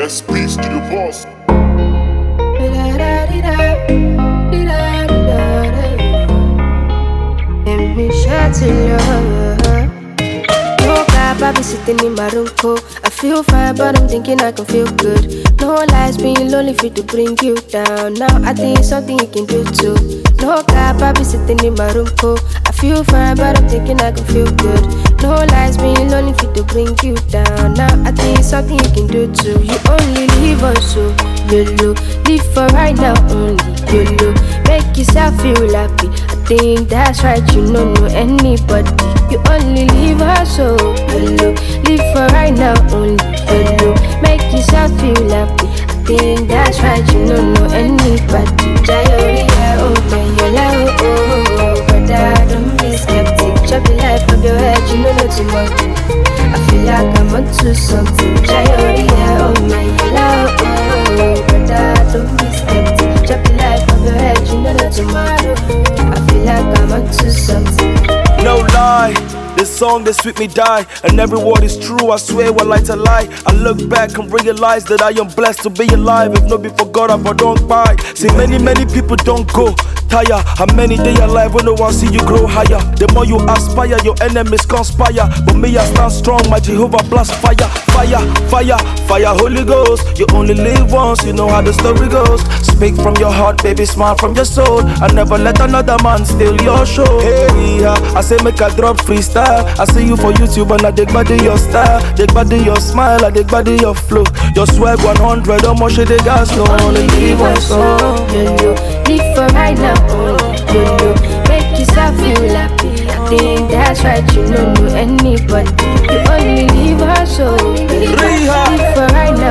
SP's to the boss. Let me share to love. No cap, I be sitting in my room cold. I feel fine, but I'm thinking I can feel good. No lies, being lonely fit to bring you down. Now I think it's something you can do too. No cap, I be sitting in my room cold. I feel fine, but I'm thinking I can feel good. No lies, being lonely fit to bring you down. Now I think it's something you can do too. You only live on so YOLO. Live for right now only YOLO. Make yourself feel happy. I think that's right, you know anybody. You only live her so YOLO. Live for right now only YOLO. Make yourself feel happy. I think that's right, you know anybody. Jayori, oh man, oh, brother, don't be skeptic. Chop the life of your head, you know no tomorrow. I feel like I'm onto something. Jayori, oh man, oh, brother, don't be skeptic. Chop the life of your head, you know no tomorrow. I feel like I'm onto something. No lie, this song they sweet me die, and every word is true, I swear what light a lie. I look back and realize that I am blessed to be alive. If not be for God, I don't buy. See many people don't go tire. How many days alive when no one see you grow higher? The more you aspire, your enemies conspire. But me I stand strong, my Jehovah blast fire. Fire, fire, fire, Holy Ghost. You only live once, you know how the story goes. Speak from your heart, baby, smile from your soul. I never let another man steal your show. Hey, I say make a drop freestyle. I see you for YouTube and I dig body your style. Dig body your smile, I dig body your flow. Your swag 100, how much they gas, no only live once. Live for right now, YOLO. Make yourself feel happy. I think that's right, you know anybody. You only live her so live for right now,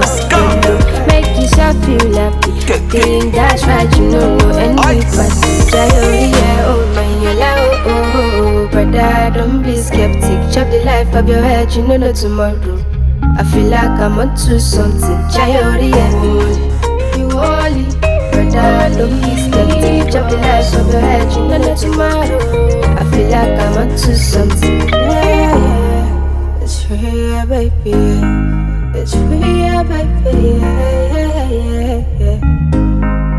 YOLO. Make yourself feel happy. I think that's right, you know anybody. Jayori, oh man, oh, brother, don't be skeptic. Chop the life of your head, you know no tomorrow. I feel like I'm onto something. Jayori, you holy. Brother, don't be skeptic. Chop the life of your head, you know no tomorrow. I feel like I'm onto something. Yeah. It's free, yeah, baby. It's free, yeah, baby. Yeah.